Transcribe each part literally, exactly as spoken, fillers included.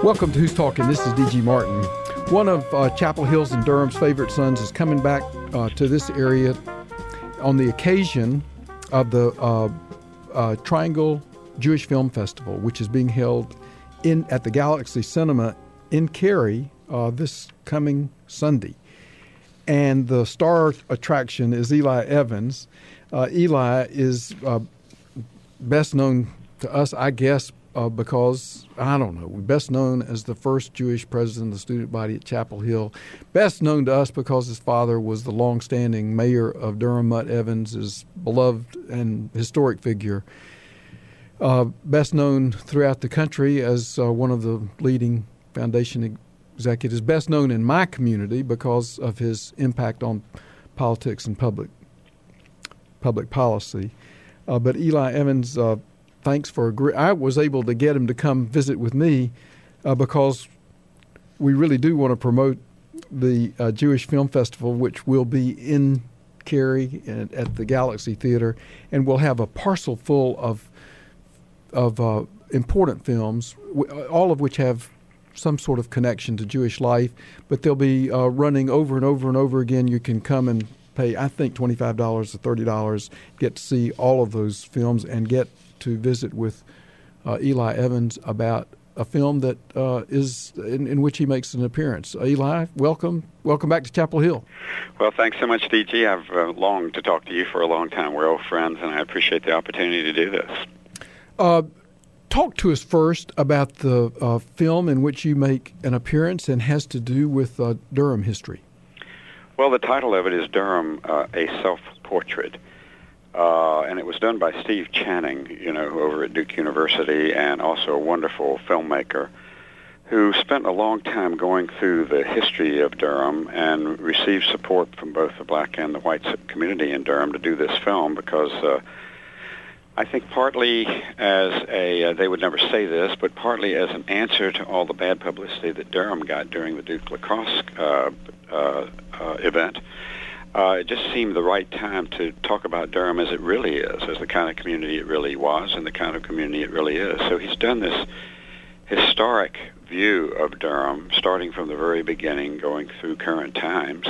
Welcome to Who's Talking. This is D G Martin. One of uh, Chapel Hill's and Durham's favorite sons is coming back uh, to this area on the occasion of the uh, uh, Triangle Jewish Film Festival, which is being held in at the Galaxy Cinema in Cary uh, this coming Sunday. And the star attraction is Eli Evans. Uh, Eli is uh, best known to us, I guess, uh, because, I don't know, best known as the first Jewish president of the student body at Chapel Hill. Best known to us because his father was the longstanding mayor of Durham. Mutt Evans is beloved and historic figure. Uh, best known throughout the country as uh, one of the leading foundation executives. Best known in my community because of his impact on politics and public public policy. Uh, but Eli Evans, uh, thanks for agree- I was able to get him to come visit with me uh, because we really do want to promote the uh, Jewish Film Festival, which will be in Cary and at the Galaxy Theater, and we'll have a parcel full of of uh, important films, all of which have some sort of connection to Jewish life, but they'll be uh, running over and over and over again. You can come and pay, I think, twenty-five dollars or thirty dollars, get to see all of those films and get to visit with uh, Eli Evans about a film that uh, is in, in which he makes an appearance. Uh, Eli, welcome. Welcome back to Chapel Hill. Well, thanks so much, D G. I've uh, longed to talk to you for a long time. We're old friends, and I appreciate the opportunity to do this. Uh, talk to us first about the uh, film in which you make an appearance and has to do with uh, Durham history. Well, the title of it is Durham, uh, a Self-Portrait. Uh, and it was done by Steve Channing, you know, over at Duke University, and also a wonderful filmmaker who spent a long time going through the history of Durham and received support from both the black and the white community in Durham to do this film because uh, I think partly as a, uh, they would never say this, but partly as an answer to all the bad publicity that Durham got during the Duke lacrosse uh, uh, uh, event. Uh, it just seemed the right time to talk about Durham as it really is, as the kind of community it really was and the kind of community it really is. So he's done this historic view of Durham, starting from the very beginning, going through current times.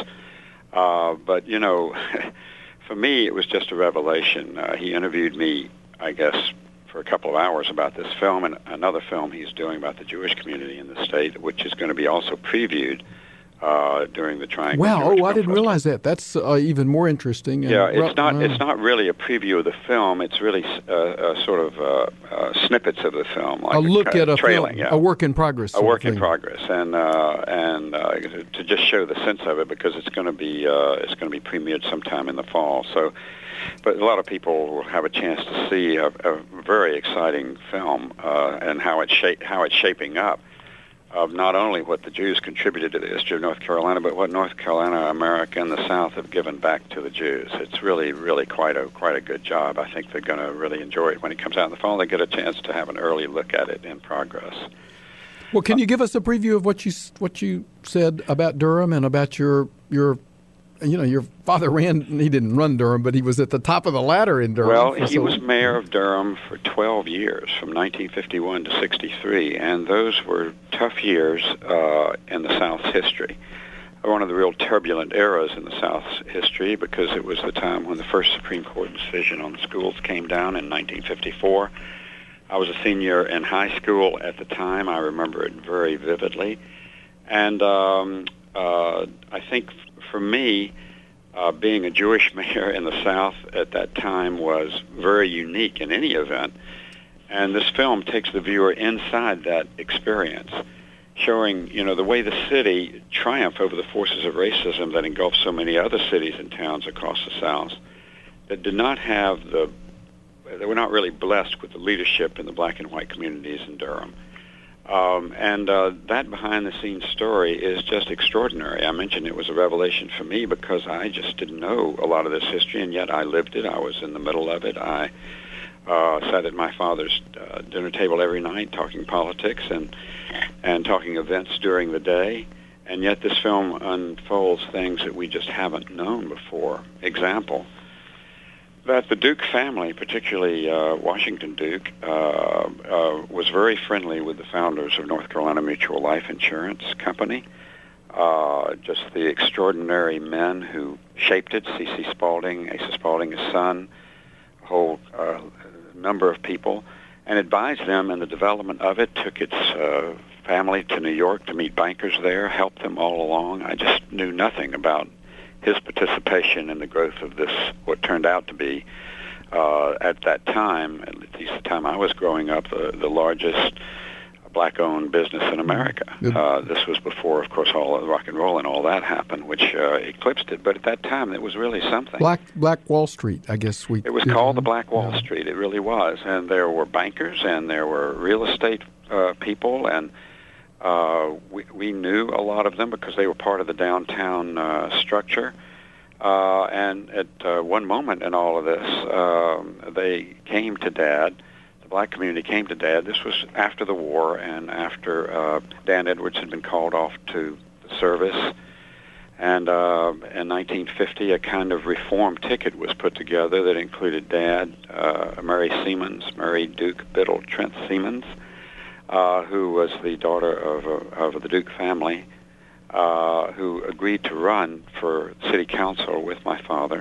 Uh, but, you know, for me, it was just a revelation. Uh, he interviewed me, I guess, for a couple of hours about this film and another film he's doing about the Jewish community in the state, which is going to be also previewed Uh, during the Triangle. Wow! Jewish Oh, I Film didn't Festival. realize that. That's uh, even more interesting. And yeah, it's not. Uh, It's not really a preview of the film. It's really uh, uh, sort of uh, uh, snippets of the film, like a look a, at a trailing, film, yeah. a work in progress. A work in thing. progress, and uh, and uh, to just show the sense of it because it's going to be uh, it's going to be premiered sometime in the fall. So, but a lot of people will have a chance to see a, a very exciting film uh, and how it's shape how it's shaping up. Of not only what the Jews contributed to the history of North Carolina, but what North Carolina, America, and the South have given back to the Jews. It's really, really quite a quite a good job. I think they're going to really enjoy it when it comes out in the fall. They get a chance to have an early look at it in progress. Well, can you give us a preview of what you what you said about Durham and about your your you know your father ran? He didn't run Durham, but he was at the top of the ladder in Durham. Well, he so, was mayor of Durham for twelve years, from nineteen fifty-one to sixty-three, and those were tough years uh, in the South's history. One of the real turbulent eras in the South's history because it was the time when the first Supreme Court decision on the schools came down in nineteen fifty-four. I was a senior in high school at the time. I remember it very vividly. And um, uh, I think for me, uh, being a Jewish mayor in the South at that time was very unique in any event. And this film takes the viewer inside that experience, showing, you know, the way the city triumphed over the forces of racism that engulfed so many other cities and towns across the South that did not have the, they were not really blessed with the leadership in the black and white communities in Durham. Um, and uh, that behind-the-scenes story is just extraordinary. I mentioned it was a revelation for me because I just didn't know a lot of this history, and yet I lived it. I was in the middle of it. I uh, sat at my father's uh, dinner table every night talking politics and and talking events during the day, and yet this film unfolds things that we just haven't known before. Example, that the Duke family, particularly uh, Washington Duke, uh, uh, was very friendly with the founders of North Carolina Mutual Life Insurance Company. Uh, just the extraordinary men who shaped it, C C Spaulding, Asa Spaulding, his son, a whole uh, number of people, and advised them in the development of it, took its uh, family to New York to meet bankers there, helped them all along. I just knew nothing about his participation in the growth of this, what turned out to be, uh, at that time, at least the time I was growing up, the, the largest black-owned business in America. Uh, this was before, of course, all the rock and roll and all that happened, which uh, eclipsed it. But at that time, it was really something. Black Black Wall Street, I guess we. It was did. called the Black Wall yeah. Street. It really was, and there were bankers and there were real estate uh, people, and uh, we we knew a lot of them because they were part of the downtown uh, structure. Uh, and at uh, one moment in all of this, um, they came to Dad. The black community came to Dad. This was after the war and after uh, Dan Edwards had been called off to the service. And uh, in nineteen fifty, a kind of reform ticket was put together that included Dad, uh, Mary Siemens, Mary Duke Biddle Trent Siemens, uh, who was the daughter of, uh, of the Duke family, uh, who agreed to run for city council with my father.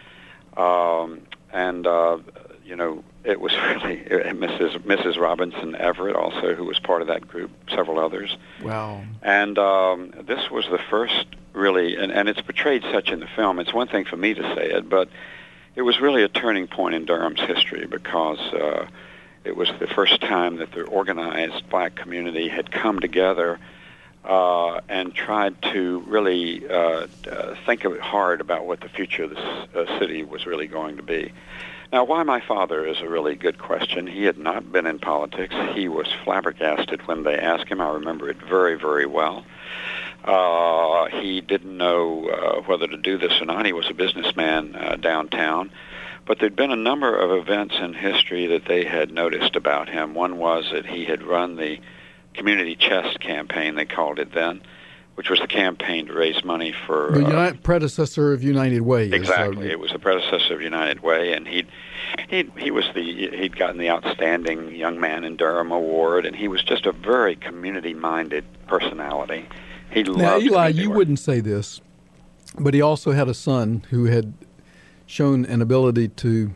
Um, and, uh, you know, it was really uh, Missus Missus Robinson Everett also, who was part of that group, several others. Wow. And um, this was the first really, and, and it's portrayed such in the film. It's one thing for me to say it, but it was really a turning point in Durham's history because uh, it was the first time that the organized black community had come together uh, and tried to really uh, uh, think of it hard about what the future of this uh, city was really going to be. Now, why my father is a really good question. He had not been in politics. He was flabbergasted when they asked him. I remember it very, very well. Uh, he didn't know uh, whether to do this or not. He was a businessman uh, downtown. But there'd been a number of events in history that they had noticed about him. One was that he had run the Community Chest campaign, they called it then, which was the campaign to raise money for... The uh, United, predecessor of United Way. Exactly. Is, uh, it was the predecessor of United Way, and he'd, he'd, he was the, he'd gotten the Outstanding Young Man in Durham Award, and he was just a very community-minded personality. He now, loved Eli, community you work. wouldn't say this, but he also had a son who had shown an ability to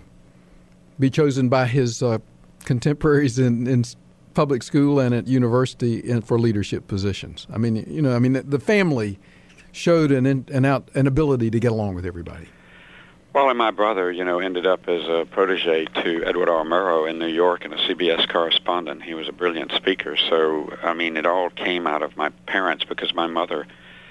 be chosen by his uh, contemporaries in, in public school and at university in, for leadership positions. I mean, you know, I mean, the family showed an an out an ability to get along with everybody. Well, and my brother, you know, ended up as a protege to Edward R. Murrow in New York and a C B S correspondent. He was a brilliant speaker. So, I mean, it all came out of my parents because my mother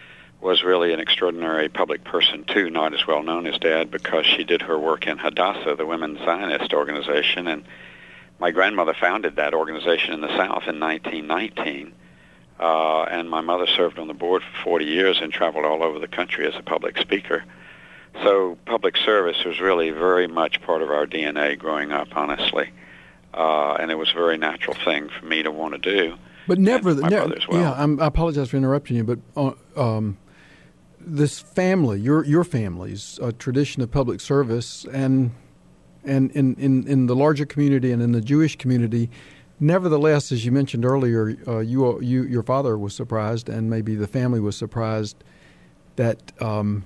was really an extraordinary public person, too, not as well known as Dad because she did her work in Hadassah, the Women's Zionist organization, and my grandmother founded that organization in the South in nineteen nineteen, uh, and my mother served on the board for forty years and traveled all over the country as a public speaker. So public service was really very much part of our D N A growing up, honestly, uh, and it was a very natural thing for me to want to do. But never, my ne- brother as well. Yeah, I'm, I apologize for interrupting you, but uh, um, this family, your your family's a tradition of public service, and and in, in, in the larger community and in the Jewish community, nevertheless, as you mentioned earlier, uh, you you your father was surprised, and maybe the family was surprised that um,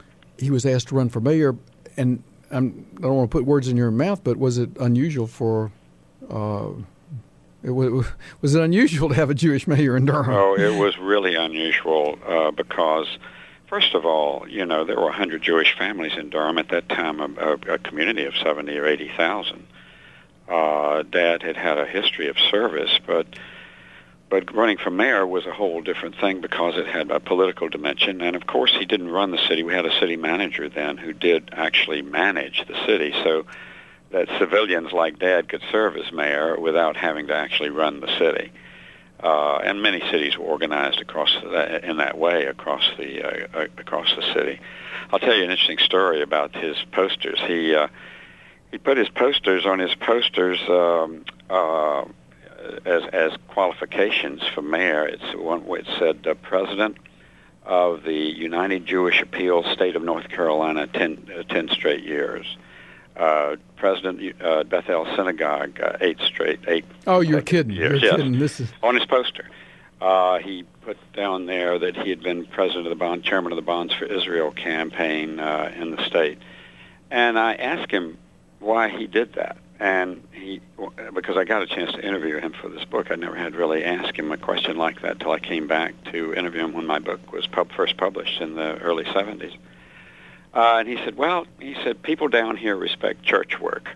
he was asked to run for mayor. And I'm, I don't want to put words in your mouth, but was it unusual for? Uh, it was, was it unusual to have a Jewish mayor in Durham? Oh, it was really unusual uh, because. First of all, you know, there were one hundred Jewish families in Durham at that time, a, a, a community of seventy or eighty thousand. Uh, Dad had had a history of service, but but running for mayor was a whole different thing because it had a political dimension. And, of course, he didn't run the city. We had a city manager then who did actually manage the city, so that civilians like Dad could serve as mayor without having to actually run the city. Uh, and many cities were organized across that, in that way across the uh, across the city. I'll tell you an interesting story about his posters. He uh, he put his posters on his posters um, uh, as as qualifications for mayor. It's one it said uh, President of the United Jewish Appeals, State of North Carolina, ten, uh, ten straight years. uh, president uh, Bethel Synagogue, uh, eight straight, eight. Oh, you're kidding! Years, you're yes. kidding! This is on his poster. Uh, he put down there that he had been president of the bond, chairman of the Bonds for Israel campaign uh, in the state, and I asked him why he did that. And he, because I got a chance to interview him for this book, I never had really asked him a question like that till I came back to interview him when my book was pub- first published in the early seventies. Uh, and he said, well, he said, people down here respect church work.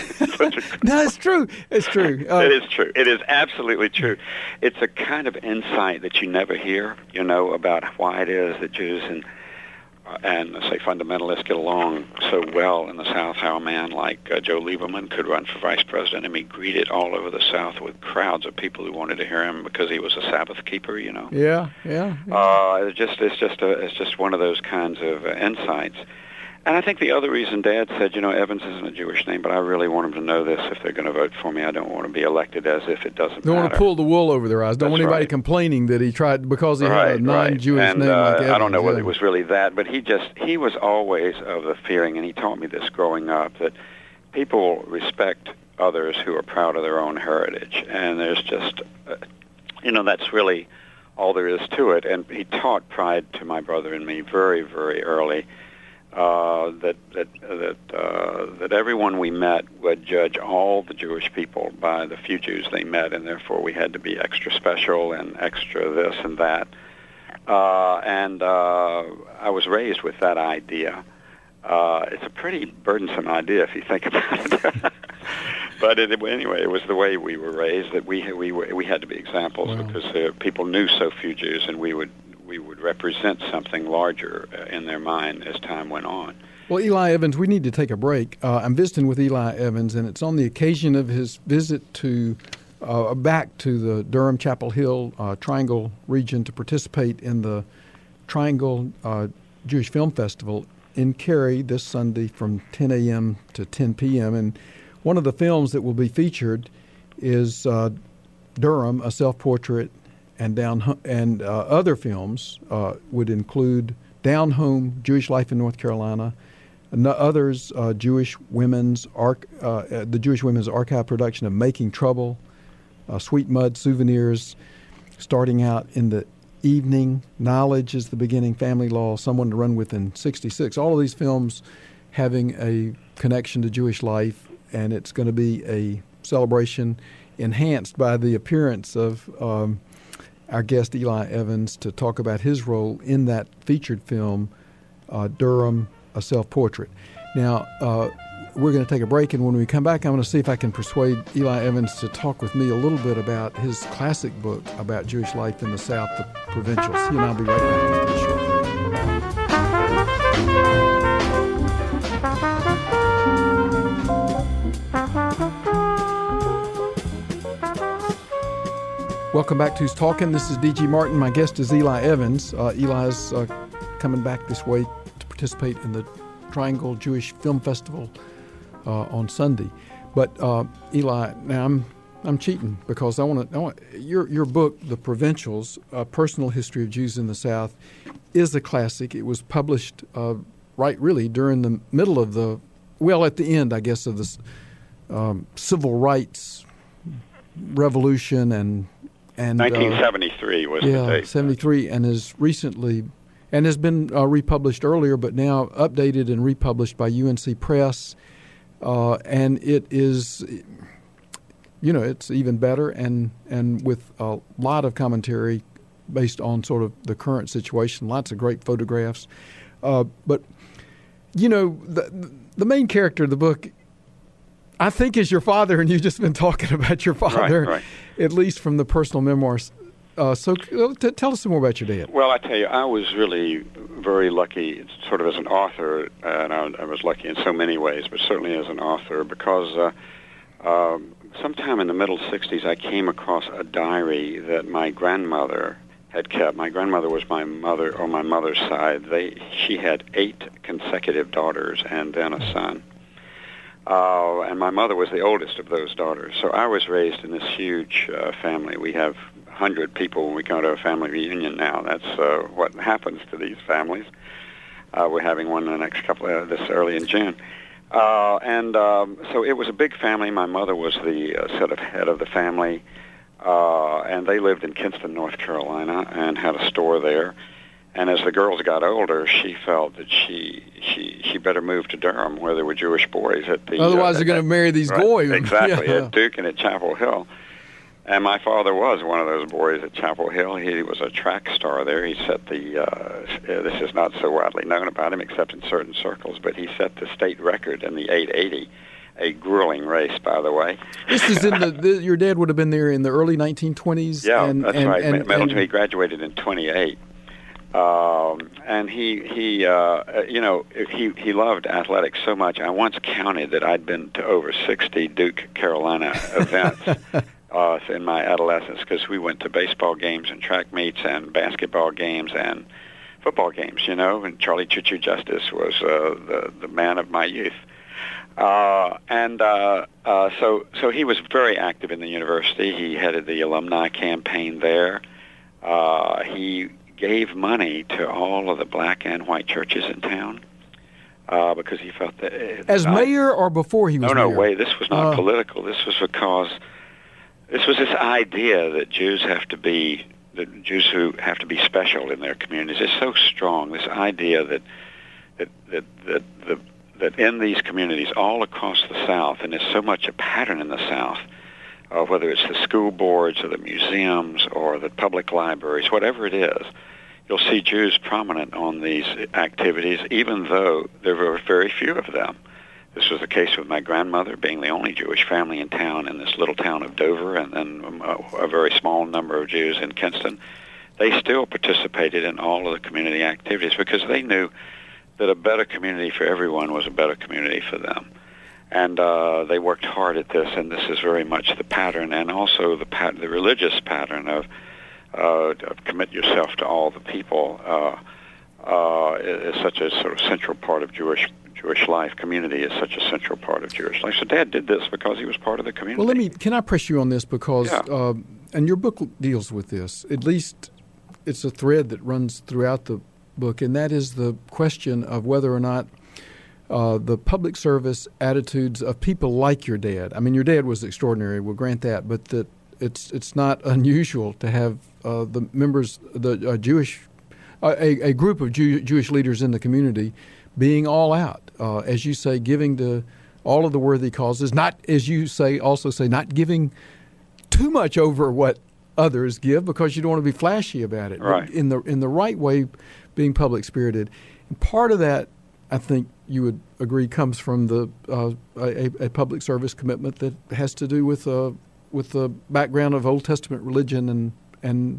No, it's true. It's true. Uh, it is true. It is absolutely true. It's a kind of insight that you never hear, you know, about why it is that Jews and Uh, and, say, fundamentalists get along so well in the South, how a man like uh, Joe Lieberman could run for vice president and be greeted all over the South with crowds of people who wanted to hear him because he was a Sabbath keeper, you know. Yeah, yeah. yeah. Uh, it's just, it's just, a, it's just one of those kinds of uh, insights. And I think the other reason Dad said, you know, Evans isn't a Jewish name, but I really want them to know this if they're going to vote for me. I don't want to be elected as if it doesn't Don't matter. want to pull the wool over their eyes. Don't That's want anybody right. complaining that he tried because he right, had a non-Jewish right. and, name uh, like Evans. I don't know whether yeah. it was really that, but he just, he was always of the feeling, and he taught me this growing up, that people respect others who are proud of their own heritage. And there's just, uh, you know, that's really all there is to it. And he taught pride to my brother and me very, very early. Uh, that that that uh, that everyone we met would judge all the Jewish people by the few Jews they met, and therefore we had to be extra special and extra this and that. Uh, and uh, I was raised with that idea. Uh, it's a pretty burdensome idea if you think about it. But it, anyway, it was the way we were raised, that we we we had to be examples. Wow. Because uh, people knew so few Jews, and we would. we would represent something larger in their mind as time went on. Well, Eli Evans, we need to take a break. Uh, I'm visiting with Eli Evans, and it's on the occasion of his visit to uh, back to the Durham Chapel Hill uh, Triangle region to participate in the Triangle uh, Jewish Film Festival in Cary this Sunday from ten a.m. to ten p.m. And one of the films that will be featured is uh, Durham, a self-portrait, and down and uh, other films uh, would include Down Home, Jewish Life in North Carolina, and others, uh, Jewish Women's Arch, uh, the Jewish Women's Archive production of Making Trouble, uh, Sweet Mud Souvenirs, Starting Out in the Evening, Knowledge is the Beginning, Family Law, Someone to Run With in sixty-six. All of these films having a connection to Jewish life, and it's going to be a celebration enhanced by the appearance of um, our guest Eli Evans to talk about his role in that featured film, uh, Durham, a Self-Portrait. Now, uh, we're going to take a break, and when we come back, I'm going to see if I can persuade Eli Evans to talk with me a little bit about his classic book about Jewish life in the South, The Provincials. He and I'll be right back after this short break. Welcome back to Who's Talking. This is D G Martin. My guest is Eli Evans. Uh, Eli's uh, coming back this way to participate in the Triangle Jewish Film Festival uh, on Sunday. But uh, Eli, now I'm I'm cheating because I want to. I want your your book, The Provincials: A Personal History of Jews in the South, is a classic. It was published uh, right really during the middle of the well at the end, I guess, of the um, civil rights revolution and. And, nineteen seventy-three uh, was yeah, the date. seventy-three, and is recently, and has been uh, republished earlier, but now updated and republished by U N C Press. Uh, and it is, you know, it's even better, and, and with a lot of commentary based on sort of the current situation, lots of great photographs. Uh, but, you know, the, the main character of the book, I think, is your father, and you've just been talking about your father, right, right. at least from the personal memoirs. Uh, so t- tell us some more about your dad. Well, I tell you, I was really very lucky, sort of as an author, and I, I was lucky in so many ways, but certainly as an author, because uh, um, sometime in the middle sixties, I came across a diary that my grandmother had kept. My grandmother was my mother, on my mother's side. They, she had eight consecutive daughters and then a son. Uh, and my mother was the oldest of those daughters. So I was raised in this huge uh, family. We have one hundred people when we go to a family reunion now. That's uh, what happens to these families. Uh, we're having one the next couple of, this early in June. Uh, and um, so it was a big family. My mother was the uh, sort of head of the family, uh, and they lived in Kinston, North Carolina, and had a store there. And as the girls got older, she felt that she she she better move to Durham, where there were Jewish boys at the. Otherwise, uh, they're going to marry these right, boys. Exactly, Yeah. at Duke and at Chapel Hill. And my father was one of those boys at Chapel Hill. He was a track star there. He set the, uh, this is not so widely known about him except in certain circles, but he set the state record in the eight eighty, a grueling race, by the way. This is in the, the, your dad would have been there in the early nineteen twenties? Yeah, and, that's and, right. And, Middleton, and, he graduated in twenty-eight. Um, and he, he uh, you know, he, he loved athletics so much. I once counted that I'd been to over sixty Duke Carolina events. Uh, in my adolescence, because we went to baseball games and track meets and basketball games and football games, you know, and Charlie Choo Choo Justice was uh, the, the man of my youth. Uh, and uh, uh, so so he was very active in the university. He headed the alumni campaign there. Uh, he gave money to all of the black and white churches in town uh, because he felt that... As I, mayor or before he was no, mayor? No, wait, this was not uh, political. This was because... This was this idea that Jews have to be, that Jews who have to be special in their communities is so strong. This idea that that that that the, that in these communities all across the South, and there's so much a pattern in the South, uh, whether it's the school boards or the museums or the public libraries, whatever it is, you'll see Jews prominent on these activities, even though there were very few of them. This was the case with my grandmother being the only Jewish family in town in this little town of Dover, and then a, a very small number of Jews in Kinston. They still participated in all of the community activities because they knew that a better community for everyone was a better community for them. And uh, they worked hard at this, and this is very much the pattern, and also the pat- the religious pattern of, uh, of commit yourself to all the people uh, uh, is such a sort of central part of Jewish Jewish life. Community is such a central part of Jewish life. So Dad did this because he was part of the community. Well, let me, can I press you on this because, yeah. uh, and your book deals with this, at least it's a thread that runs throughout the book, and that is the question of whether or not uh, the public service attitudes of people like your dad. I mean, your dad was extraordinary, we'll grant that, but that it's it's not unusual to have uh, the members, the uh, Jewish, uh, a, a group of Jew, Jewish leaders in the community being all out, uh, as you say, giving to all of the worthy causes, not, as you say, also say, not giving too much over what others give because you don't want to be flashy about it. Right. In the in the right way, being public-spirited. And part of that, I think you would agree, comes from the uh, a, a public service commitment that has to do with uh, with the background of Old Testament religion, and and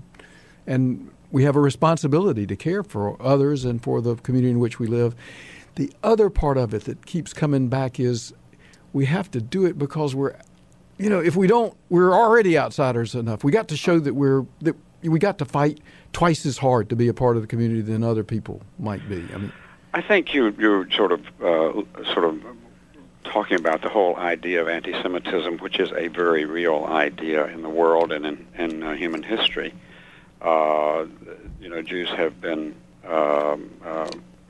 and we have a responsibility to care for others and for the community in which we live. The other part of it that keeps coming back is we have to do it because we're, you know, if we don't, we're already outsiders enough. We got to show that we're that we got to fight twice as hard to be a part of the community than other people might be. I mean, I think you you're sort of uh, sort of talking about the whole idea of anti-Semitism, which is a very real idea in the world and in, in uh, human history. Uh, you know, Jews have been um, uh,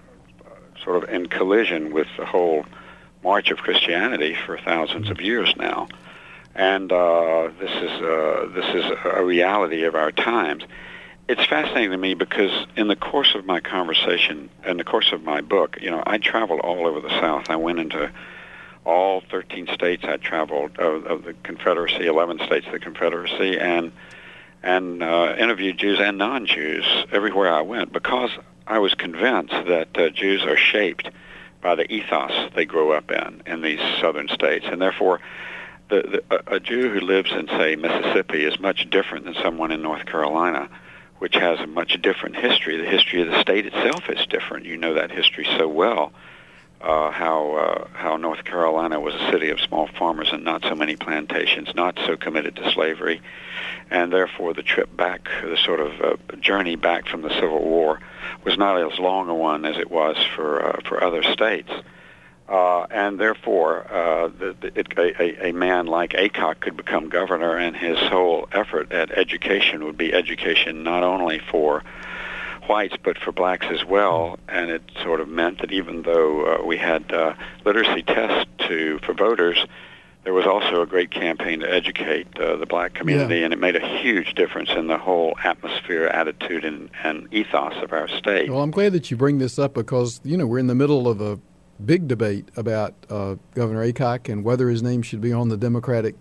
sort of in collision with the whole march of Christianity for thousands of years now, and uh, this is uh, this is a reality of our times. It's fascinating to me because in the course of my conversation, in the course of my book, you know, I traveled all over the South. I went into all thirteen states. I traveled of, of the Confederacy, eleven states of the Confederacy, and and uh, interviewed Jews and non-Jews everywhere I went because I was convinced that uh, Jews are shaped by the ethos they grow up in in these southern states, and therefore the, the, a Jew who lives in, say, Mississippi is much different than someone in North Carolina, which has a much different history. The history of the state itself is different. You know that history so well, uh, how uh, how North Carolina was a city of small farmers and not so many plantations, not so committed to slavery, and therefore the trip back, the sort of uh, journey back from the Civil War, was not as long a one as it was for uh, for other states. Uh, and therefore, uh, the, the, it, a, a man like Aycock could become governor, and his whole effort at education would be education not only for whites, but for blacks as well. And it sort of meant that even though uh, we had uh, literacy tests to for voters, there was also a great campaign to educate uh, the black community, yeah. and it made a huge difference in the whole atmosphere, attitude, and, and ethos of our state. Well, I'm glad that you bring this up because, you know, we're in the middle of a big debate about uh, Governor Aycock and whether his name should be on the Democratic,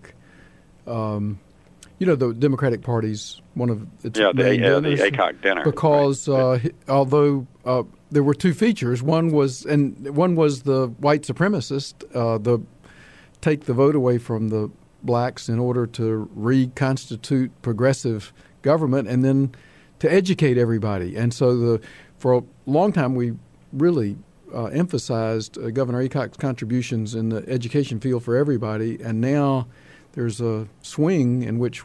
um, you know, the Democratic Party's one of its yeah, main the, uh, dinners. the Aycock dinner. Because right. uh, although uh, there were two features, one was and one was the white supremacist, uh, the take the vote away from the blacks in order to reconstitute progressive government and then to educate everybody. And so the for a long time we really uh, emphasized uh, Governor Aycock's contributions in the education field for everybody. And now there's a swing in which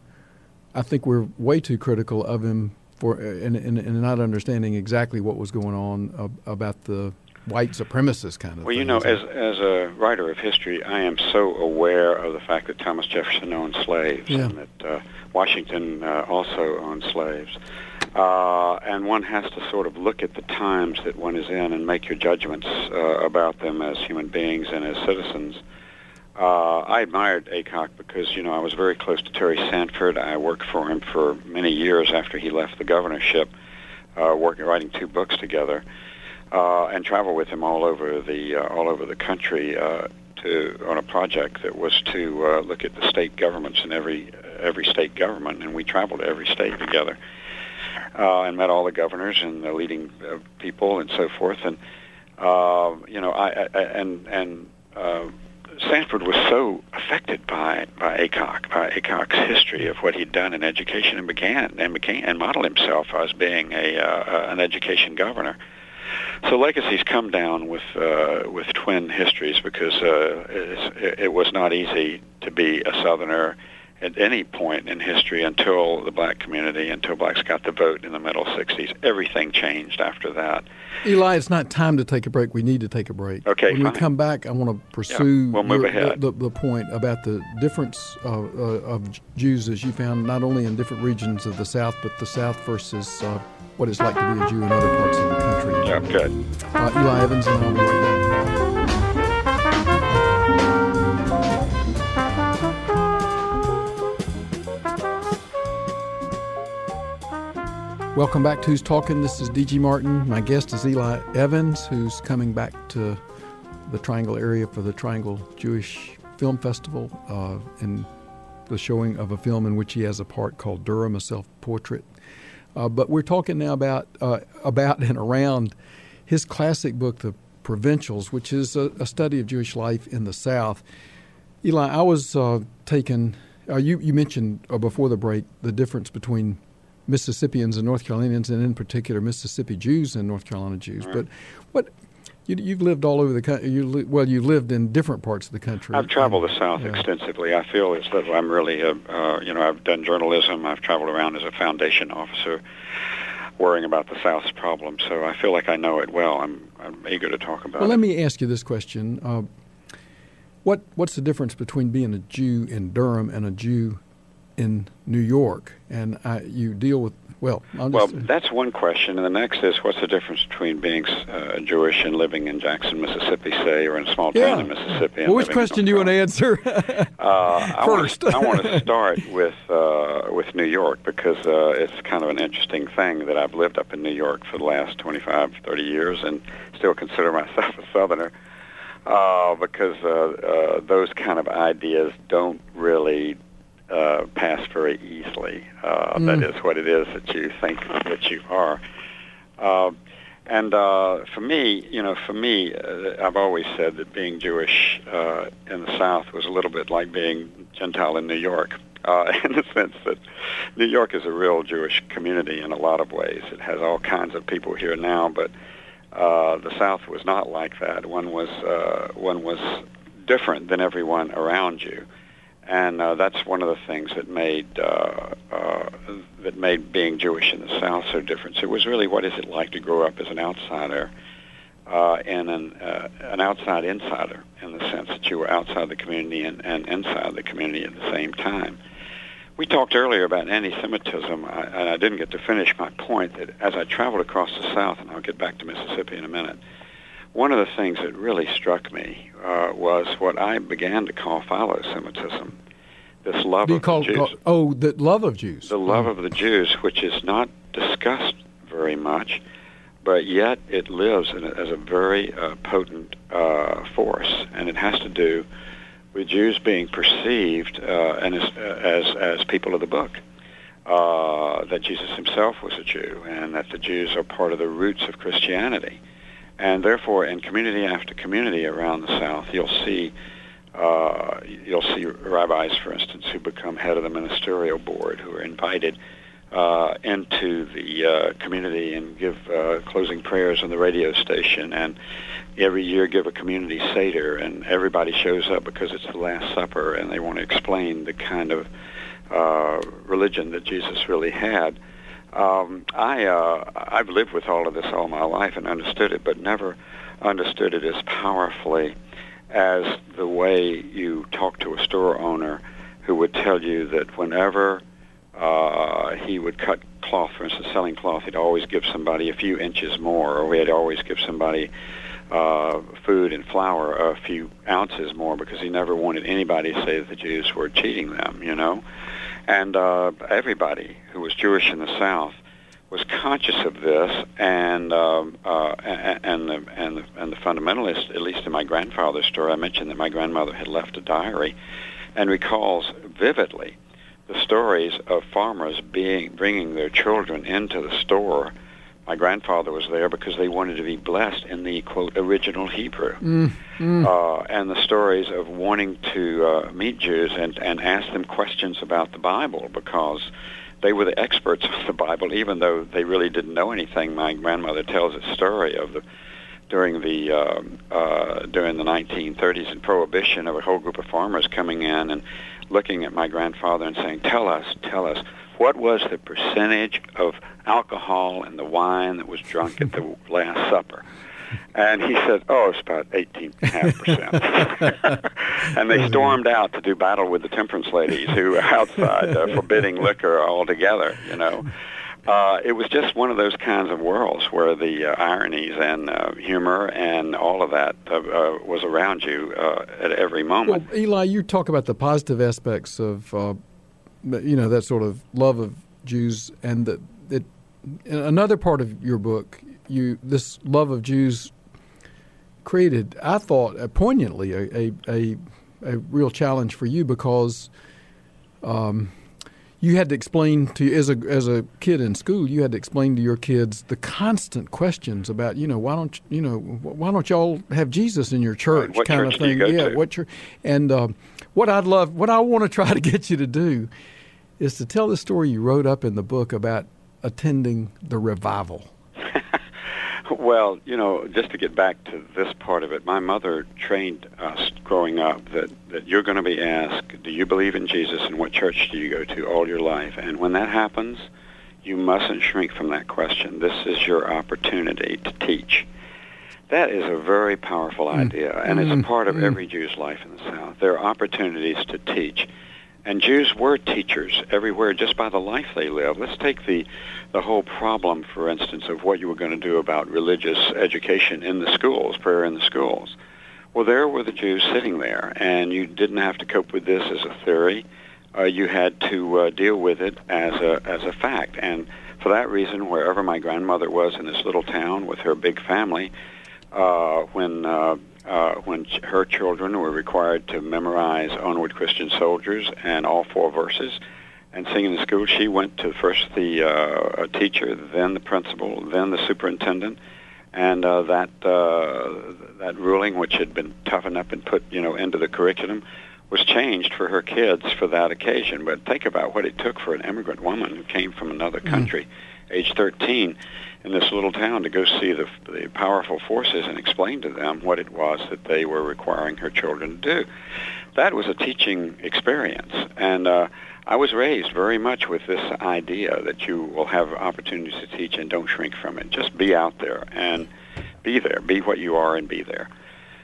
I think we're way too critical of him for in, in, in not understanding exactly what was going on uh, about the white supremacist kind of well, thing. You know, as as a writer of history, I am so aware of the fact that Thomas Jefferson owned slaves yeah. and that uh, Washington uh, also owned slaves. Uh, and one has to sort of look at the times that one is in and make your judgments uh, about them as human beings and as citizens. Uh, I admired Aycock because, you know, I was very close to Terry Sanford. I worked for him for many years after he left the governorship, uh, working, writing two books together. Uh, and travel with him all over the uh, all over the country uh, to on a project that was to uh, look at the state governments in every every state government, and we traveled to every state together uh, and met all the governors and the leading uh, people and so forth. And uh, you know, I, I and and uh, Sanford was so affected by by Aycock, by Aycock's history of what he'd done in education, and began and became and modeled himself as being a uh, an education governor. So legacies come down with uh, with twin histories because uh, it, it was not easy to be a Southerner at any point in history until the black community, until blacks got the vote in the middle sixties. Everything changed after that. Eli, it's not time to take a break. We need to take a break. Okay, When fine. we come back, I want to pursue yeah, we'll move your, ahead. The, the, the point about the difference uh, uh, of Jews as you found not only in different regions of the South, but the South versus uh, what it's like to be a Jew in other parts of the country. Yeah, good. Uh, Eli Evans, and I'll be right back. Welcome back to Who's Talking. This is D G Martin. My guest is Eli Evans, who's coming back to the Triangle area for the Triangle Jewish Film Festival uh, in the showing of a film in which he has a part called Durham, a self-portrait. Uh, but we're talking now about uh, about and around his classic book, The Provincials, which is a, a study of Jewish life in the South. Eli, I was uh, taken, uh, you, you mentioned uh, before the break the difference between Mississippians and North Carolinians, and in particular Mississippi Jews and North Carolina Jews. Right. But what you, you've lived all over the country. You li- well, you lived in different parts of the country. I've traveled the South yeah. extensively. I feel as though I'm really, a, uh, you know, I've done journalism. I've traveled around as a foundation officer, worrying about the South's problems. So I feel like I know it well. I'm, I'm eager to talk about well, it. Well, let me ask you this question: uh, What what's the difference between being a Jew in Durham and a Jew in New York? And I, you deal with well. I'll just, well, that's one question, and the next is what's the difference between being uh, Jewish and living in Jackson, Mississippi, say, or in a small town yeah. in Mississippi? Well, which question do you want to answer uh, I first? Want to, I want to start with uh, with New York because uh, it's kind of an interesting thing that I've lived up in New York for the last twenty-five, thirty years and still consider myself a Southerner uh, because uh, uh, those kind of ideas don't really Uh, pass very easily. Uh, mm. That is what it is that you think that you are. Uh, and uh, for me, you know, for me, uh, I've always said that being Jewish uh, in the South was a little bit like being Gentile in New York, uh, in the sense that New York is a real Jewish community in a lot of ways. It has all kinds of people here now, but uh, the South was not like that. One was uh, one was different than everyone around you. And uh, that's one of the things that made uh, uh, that made being Jewish in the South so different. So it was really, what is it like to grow up as an outsider uh, and an, uh, an outside insider, in the sense that you were outside the community and, and inside the community at the same time. We talked earlier about anti-Semitism, I, and I didn't get to finish my point that as I traveled across the South, and I'll get back to Mississippi in a minute, one of the things that really struck me uh, was what I began to call philo-Semitism, this love Do you of call, the Jews. Call, oh, the love of Jews. The love mm. of the Jews, which is not discussed very much, but yet it lives in a, as a very uh, potent uh, force, and it has to do with Jews being perceived uh, and as, uh, as as people of the book, uh, that Jesus himself was a Jew, and that the Jews are part of the roots of Christianity. And therefore, in community after community around the South, you'll see uh, you'll see rabbis, for instance, who become head of the ministerial board, who are invited uh, into the uh, community and give uh, closing prayers on the radio station, and every year give a community seder, and everybody shows up because it's the Last Supper, and they want to explain the kind of uh, religion that Jesus really had. Um, I, uh, I've lived with all of this all my life and understood it, but never understood it as powerfully as the way you talk to a store owner who would tell you that whenever uh, he would cut cloth, for instance, selling cloth, he'd always give somebody a few inches more, or he'd always give somebody uh, food and flour a few ounces more, because he never wanted anybody to say that the Jews were cheating them, you know. And uh, everybody who was Jewish in the South was conscious of this, and um, uh, and the and the and the fundamentalists, at least in my grandfather's story, I mentioned that my grandmother had left a diary, and recalls vividly the stories of farmers being bringing their children into the store. My grandfather was there because they wanted to be blessed in the, quote, original Hebrew. Mm, mm. Uh, and the stories of wanting to uh, meet Jews and, and ask them questions about the Bible, because they were the experts on the Bible, even though they really didn't know anything. My grandmother tells a story of the during the uh, uh, during the nineteen thirties and Prohibition, of a whole group of farmers coming in and looking at my grandfather and saying, tell us, tell us, what was the percentage of alcohol in the wine that was drunk at the Last Supper? And he said, oh, it's about eighteen point five percent. And they stormed out to do battle with the temperance ladies who were outside uh, forbidding liquor altogether, you know. Uh, it was just one of those kinds of worlds where the uh, ironies and uh, humor and all of that uh, uh, was around you uh, at every moment. Well, Eli, you talk about the positive aspects of, uh, you know, that sort of love of Jews, and that it, in another part of your book, you this love of Jews created, I thought, uh, poignantly, a, a a a real challenge for you, because um, you had to explain to as a as a kid in school, you had to explain to your kids the constant questions about, you know, why don't you know why don't y'all have Jesus in your church, right. What kind church of thing. Do you go yeah, to? what church? And um, what I'd love, what I want to try to get you to do, is to tell the story you wrote up in the book about attending the revival. Well, you know, just to get back to this part of it, my mother trained us growing up that, that you're going to be asked, do you believe in Jesus, and what church do you go to all your life? And when that happens, you mustn't shrink from that question. This is your opportunity to teach. That is a very powerful idea, and mm. it's a part of mm. every Jew's life in the South. There are opportunities to teach. And Jews were teachers everywhere just by the life they lived. Let's take the, the whole problem, for instance, of what you were going to do about religious education in the schools, prayer in the schools. Well, there were the Jews sitting there, and you didn't have to cope with this as a theory. Uh, you had to uh, deal with it as a as a fact. And for that reason, wherever my grandmother was in this little town with her big family, uh, when... Uh, Uh, when ch- her children were required to memorize Onward Christian Soldiers and all four verses and sing in the school, she went to first the uh, teacher, then the principal, then the superintendent, and uh, that uh, that ruling, which had been toughened up and put, you know, into the curriculum, was changed for her kids for that occasion. But think about what it took for an immigrant woman who came from another country, mm. age thirteen, in this little town, to go see the, the powerful forces and explain to them what it was that they were requiring her children to do. That was a teaching experience. And uh, I was raised very much with this idea that you will have opportunities to teach, and don't shrink from it. Just be out there and be there. Be what you are and be there.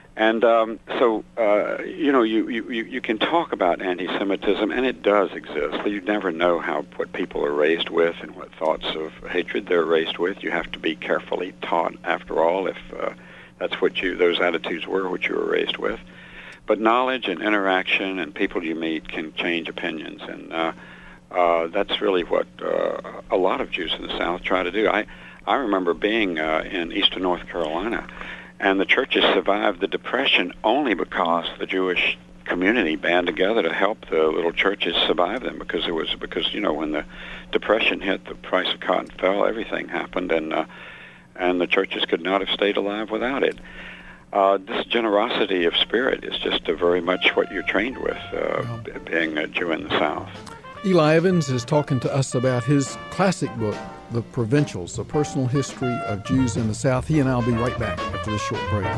And um, so, uh, you know, you, you, you can talk about anti-Semitism, and it does exist. You never know how what people are raised with and what thoughts of hatred they're raised with. You have to be carefully taught, after all, if uh, that's what you those attitudes were, what you were raised with. But knowledge and interaction and people you meet can change opinions, and uh, uh, that's really what uh, a lot of Jews in the South try to do. I, I remember being uh, in eastern North Carolina, and the churches survived the Depression only because the Jewish community band together to help the little churches survive them. Because it was because you know when the Depression hit, the price of cotton fell, everything happened, and uh, and the churches could not have stayed alive without it. Uh, this generosity of spirit is just uh, very much what you're trained with, uh, wow. b- being a Jew in the South. Eli Evans is talking to us about his classic book, The Provincials, A Personal History of Jews in the South. He and I will be right back after this short break.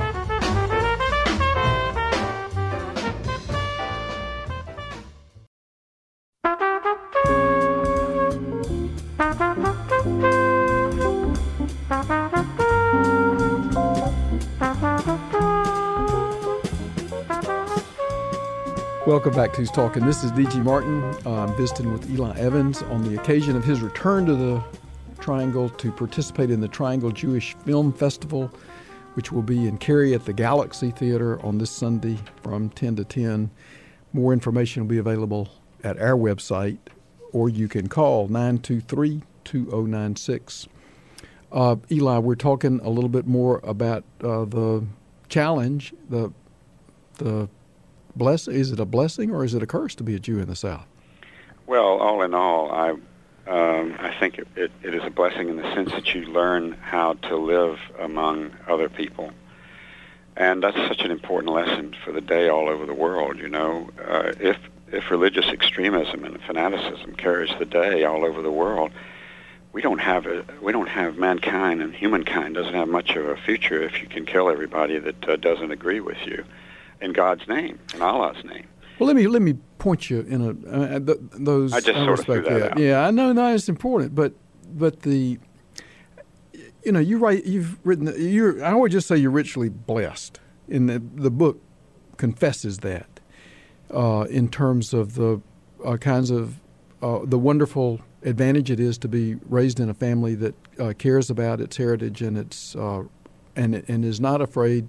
Welcome back to Who's Talking. This is D G Martin. Uh, I'm visiting with Eli Evans on the occasion of his return to the Triangle to participate in the Triangle Jewish Film Festival, which will be in Cary at the Galaxy Theater on this Sunday from ten to ten. More information will be available at our website, or you can call nine two three, two oh nine six. Uh, Eli, we're talking a little bit more about uh, the challenge, the the Bless, is it a blessing or is it a curse to be a Jew in the South? Well, all in all, I um, I think it, it, it is a blessing in the sense that you learn how to live among other people. And that's such an important lesson for the day all over the world, you know. Uh, if if religious extremism and fanaticism carries the day all over the world, we don't have a, we don't have mankind, and humankind doesn't have much of a future if you can kill everybody that uh, doesn't agree with you. In God's name, in Allah's name. Well, let me let me point you in a uh, th- those. I just I sort of threw that that. out. Yeah, I know, no, it's important, but but the, you know, you write, you've written, you're. I would just say you're richly blessed, and the the book confesses that, uh, in terms of the uh, kinds of uh, the wonderful advantage it is to be raised in a family that uh, cares about its heritage and its uh, and and is not afraid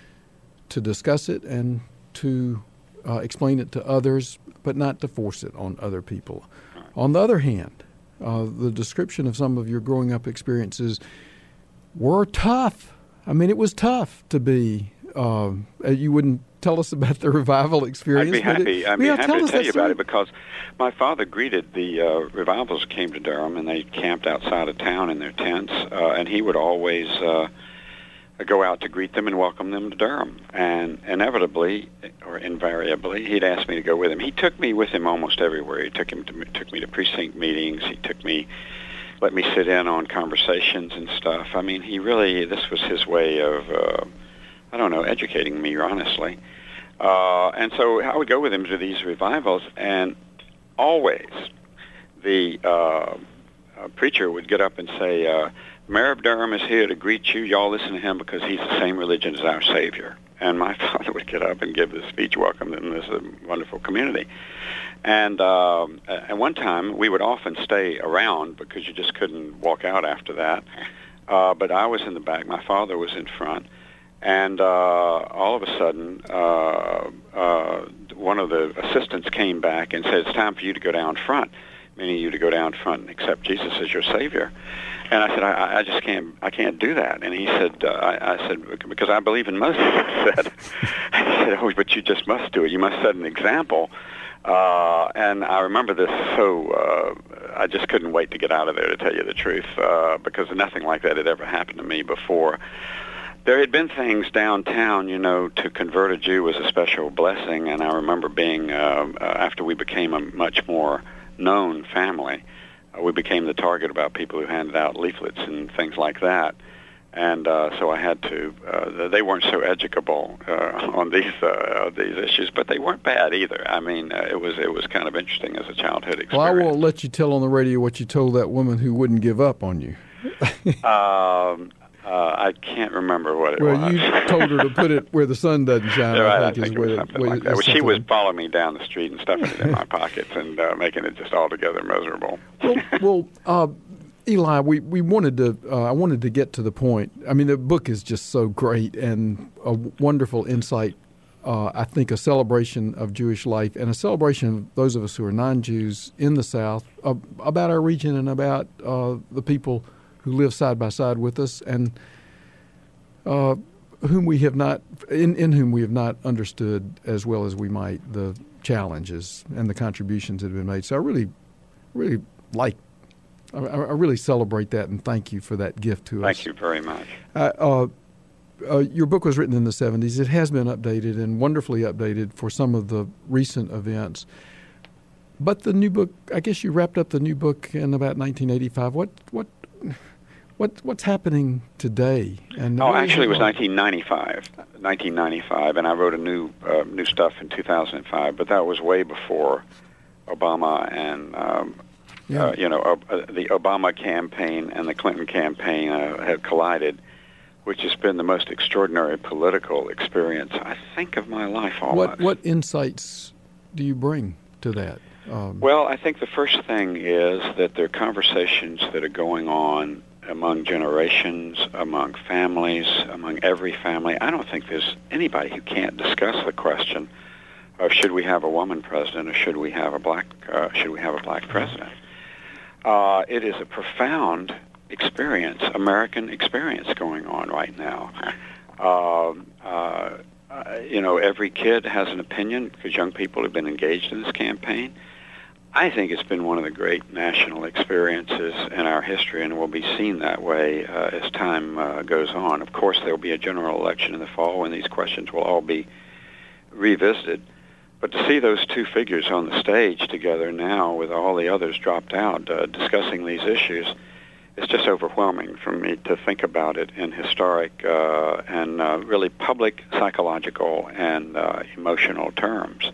to discuss it and to uh, explain it to others, but not to force it on other people. On the other hand, uh, the description of some of your growing up experiences were tough. I mean, it was tough to be, uh, you wouldn't tell us about the revival experience. I'd be happy, it, I'd be yeah, happy tell to us tell that you story. about it, because my father greeted the uh, revivals that came to Durham, and they camped outside of town in their tents, uh, and he would always uh, go out to greet them and welcome them to Durham. And inevitably, or invariably, he'd ask me to go with him. He took me with him almost everywhere. He took him to, took me to precinct meetings. He took me, let me sit in on conversations and stuff. I mean, he really, this was his way of, uh, I don't know, educating me, honestly. Uh, and so I would go with him to these revivals, and always the uh, uh, preacher would get up and say, uh, Mayor of Durham is here to greet you. Y'all listen to him because he's the same religion as our Savior. And my father would get up and give this speech, welcome them to this wonderful community. And um, at one time, we would often stay around because you just couldn't walk out after that. Uh, but I was in the back. My father was in front. And uh, all of a sudden, uh, uh, one of the assistants came back and said, it's time for you to go down front, meaning you to go down front and accept Jesus as your Savior. And I said, I, I just can't, I can't do that. And he said, uh, I, I said, because I believe in Moses. I said, I said, oh, but you just must do it. You must set an example. Uh, and I remember this so, uh, I just couldn't wait to get out of there, to tell you the truth, uh, because nothing like that had ever happened to me before. There had been things downtown, you know, to convert a Jew was a special blessing. And I remember being, uh, uh, after we became a much more known family, we became the target about people who handed out leaflets and things like that. And uh, so I had to, uh, they weren't so educable uh, on these uh, these issues, but they weren't bad either. I mean, uh, it was it was kind of interesting as a childhood experience. Well, I won't let you tell on the radio what you told that woman who wouldn't give up on you. um, Uh, I can't remember what it well, was. you told her to put it where the sun doesn't shine. Right, I I think, think is it was where something where like that. it's Well, she was something- following me down the street and stuffing it in my pockets and uh, making it just altogether miserable. well, well uh, Eli, we, we wanted to. Uh, I wanted to get to the point. I mean, the book is just so great and a wonderful insight. Uh, I think a celebration of Jewish life and a celebration of those of us who are non-Jews in the South uh, about our region and about uh, the people who live side by side with us and uh, whom we have not, in, in whom we have not understood as well as we might the challenges and the contributions that have been made. So I really, really like. I, I really celebrate that and thank you for that gift to us. Thank you very much. Uh, uh, uh, your book was written in the seventies. It has been updated and wonderfully updated for some of the recent events. But the new book, I guess you wrapped up the new book in about nineteen eighty-five. What what what what's happening today? And Oh, what is actually, it was like? nineteen ninety-five. nineteen ninety-five, and I wrote a new uh, new stuff in two thousand five. But that was way before Obama and um, Yeah. uh, you know uh, the Obama campaign and the Clinton campaign uh, had collided, which has been the most extraordinary political experience I think of my life. Almost. What what insights do you bring to that? Um, Well, I think the first thing is that there are conversations that are going on among generations, among families, among every family. I don't think there's anybody who can't discuss the question of should we have a woman president or should we have a black uh, should we have a black president. Uh, it is a profound experience, American experience going on right now. Um, uh, uh, you know, every kid has an opinion because young people have been engaged in this campaign. I think it's been one of the great national experiences in our history and will be seen that way uh, as time uh, goes on. Of course, there will be a general election in the fall when these questions will all be revisited. But to see those two figures on the stage together now with all the others dropped out uh, discussing these issues, it's just overwhelming for me to think about it in historic uh, and uh, really public, psychological, and uh, emotional terms.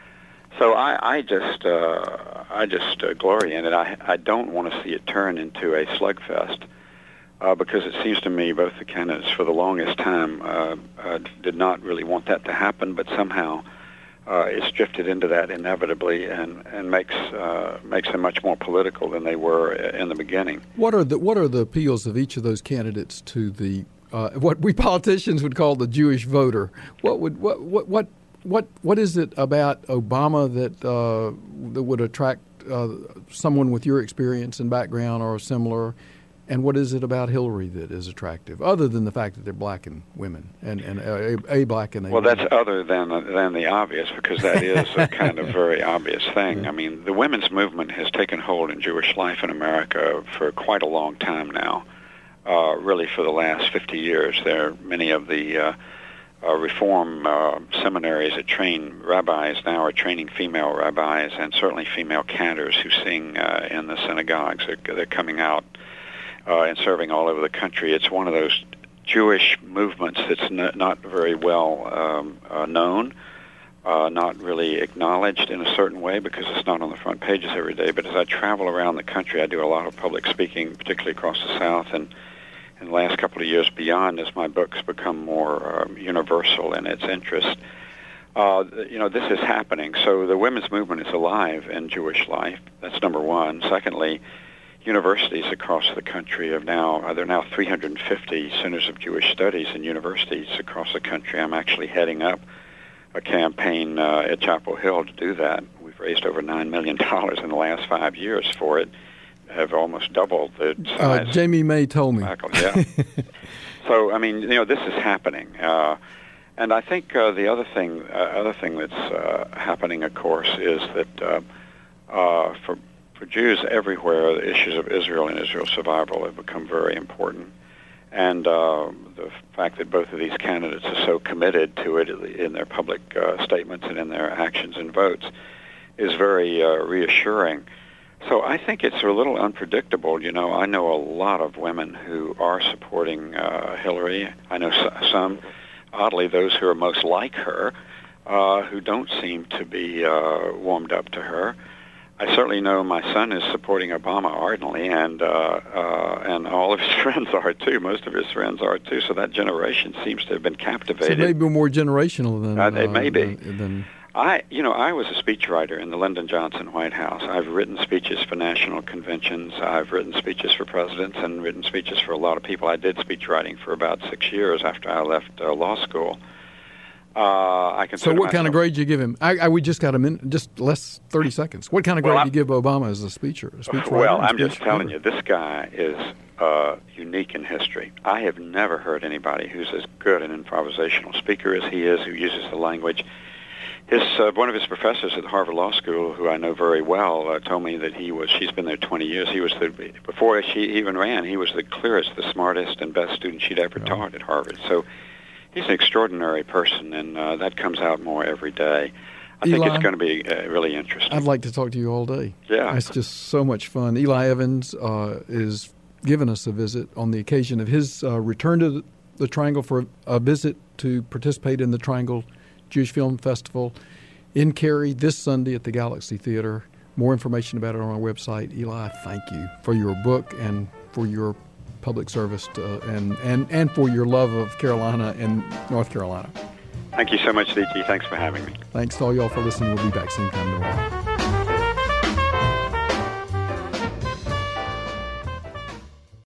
So I, I just, uh, I just uh, glory in it. I, I don't want to see it turn into a slugfest uh, because it seems to me both the candidates for the longest time uh, uh, did not really want that to happen, but somehow uh, it's drifted into that inevitably and and makes uh, makes them much more political than they were in the beginning. What are the what are the appeals of each of those candidates to the uh, what we politicians would call the Jewish voter? What would what what what what what is it about Obama that uh, that would attract uh, someone with your experience and background or similar? And what is it about Hillary that is attractive, other than the fact that they're black and women, and, and a, a black and a Well, woman? that's other than than the obvious, because that is a kind of very obvious thing. Yeah. I mean, the women's movement has taken hold in Jewish life in America for quite a long time now, uh, really for the last fifty years. There are many of the uh, uh, reform uh, seminaries that train rabbis now are training female rabbis, and certainly female cantors who sing uh, in the synagogues. They're, they're coming out Uh, and serving all over the country. It's one of those Jewish movements that's n- not very well um, uh, known, uh, not really acknowledged in a certain way because it's not on the front pages every day. But as I travel around the country, I do a lot of public speaking, particularly across the South, and in the last couple of years beyond, as my books become more um, universal in its interest. Uh, you know, this is happening. So the women's movement is alive in Jewish life. That's number one. Secondly, universities across the country have now, uh, there are now three hundred fifty centers of Jewish studies in universities across the country. I'm actually heading up a campaign uh, at Chapel Hill to do that. We've raised over nine million dollars in the last five years for it, have almost doubled the size. Uh, Jamie May told me. Faculty, yeah. So, I mean, you know, this is happening. Uh, and I think uh, the other thing, uh, other thing that's uh, happening, of course, is that uh, uh, for For Jews everywhere, the issues of Israel and Israel's survival have become very important. And uh, the fact that both of these candidates are so committed to it in their public uh, statements and in their actions and votes is very uh, reassuring. So I think it's a little unpredictable. You know, I know a lot of women who are supporting uh, Hillary. I know some, oddly, those who are most like her, uh, who don't seem to be uh, warmed up to her. I certainly know my son is supporting Obama ardently, and uh, uh, and all of his friends are too. Most of his friends are too. So that generation seems to have been captivated. So maybe more generational than uh, it uh, may be. Than, than I, you know, I was a speechwriter in the Lyndon Johnson White House. I've written speeches for national conventions. I've written speeches for presidents and written speeches for a lot of people. I did speech writing for about six years after I left uh, law school. Uh, I so what myself, kind of grade did you give him? I, I we just got a minute, just less thirty seconds. What kind of grade well, do you give Obama as a speaker? A speech well, writer, I'm just speech telling writer? you, this guy is uh, unique in history. I have never heard anybody who's as good an improvisational speaker as he is, who uses the language. His uh, one of his professors at Harvard Law School, who I know very well, uh, told me that he was. She's been there twenty years. He was the before she even ran. He was the clearest, the smartest, and best student she'd ever Yeah. taught at Harvard. So. He's an extraordinary person, and uh, that comes out more every day. I Eli, think it's going to be uh, really interesting. I'd like to talk to you all day. Yeah. It's just so much fun. Eli Evans uh, is giving us a visit on the occasion of his uh, return to the, the Triangle for a visit to participate in the Triangle Jewish Film Festival in Cary this Sunday at the Galaxy Theater. More information about it on our website. Eli, thank you for your book and for your public service to, and, and, and for your love of Carolina and North Carolina. Thank you so much, D G. Thanks for having me. Thanks to all y'all for listening. We'll be back same time tomorrow.